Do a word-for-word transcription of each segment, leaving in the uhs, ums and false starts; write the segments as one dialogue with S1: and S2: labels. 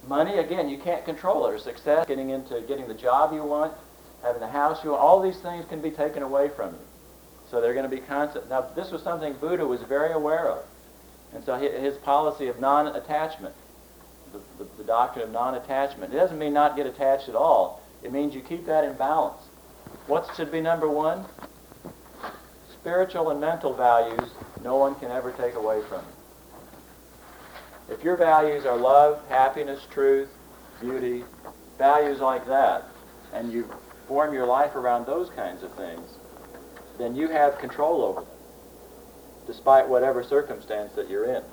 S1: Money, again, you can't control it. Or success, getting into getting the job you want, having the house you want, all these things can be taken away from you. So they're going to be constant. Now, this was something Buddha was very aware of. And so his policy of non-attachment, the, the, the doctrine of non-attachment, it doesn't mean not get attached at all. It means you keep that in balance. What should be number one? Spiritual and mental values no one can ever take away from you. If your values are love, happiness, truth, beauty, values like that, and you form your life around those kinds of things, then you have control over them, despite whatever circumstance that you're in.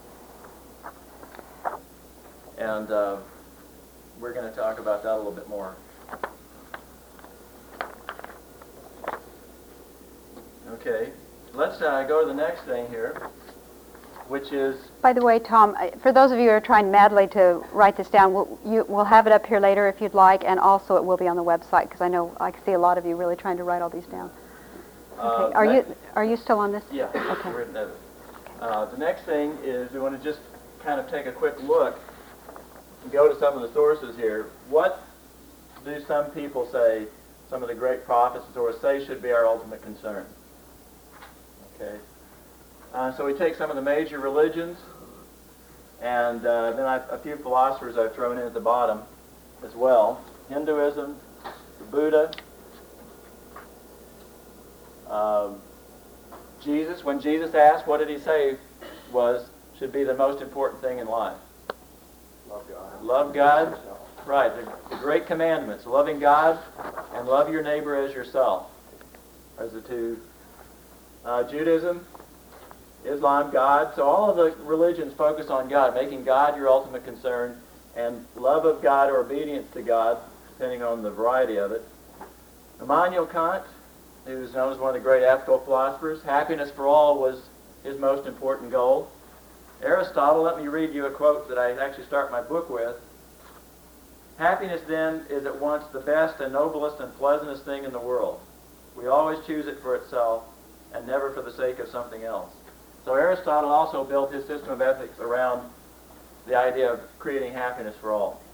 S1: And uh, we're going to talk about that a little bit more. Okay, let's uh, go to the next thing here, which is...
S2: By the way, Tom, for those of you who are trying madly to write this down, we'll, you, we'll have it up here later if you'd like, and also it will be on the website, because I know I can see a lot of you really trying to write all these down. Okay.
S1: Uh,
S2: are
S1: next,
S2: you are you still on this?
S1: Yeah,
S2: okay.
S1: we're at it. Uh, the next thing is we want to just kind of take a quick look and go to some of the sources here. What do some people say, some of the great prophets and so on, say should be our ultimate concern? Okay. Uh, so we take some of the major religions, and uh, then I've, a few philosophers I've thrown in at the bottom as well. Hinduism, the Buddha, um, Jesus. When Jesus asked, what did he say was, should be the most important thing in life?
S3: Love God.
S1: Love God. Right, the, the great commandments, loving God and love your neighbor as yourself. Those are the two. Uh, Judaism, Islam, God. So all of the religions focus on God, making God your ultimate concern, and love of God or obedience to God, depending on the variety of it. Immanuel Kant, who's known as one of the great ethical philosophers, happiness for all was his most important goal. Aristotle, let me read you a quote that I actually start my book with. Happiness, then, is at once the best and noblest and pleasantest thing in the world. We always choose it for itself, and never for the sake of something else. So Aristotle also built his system of ethics around the idea of creating happiness for all.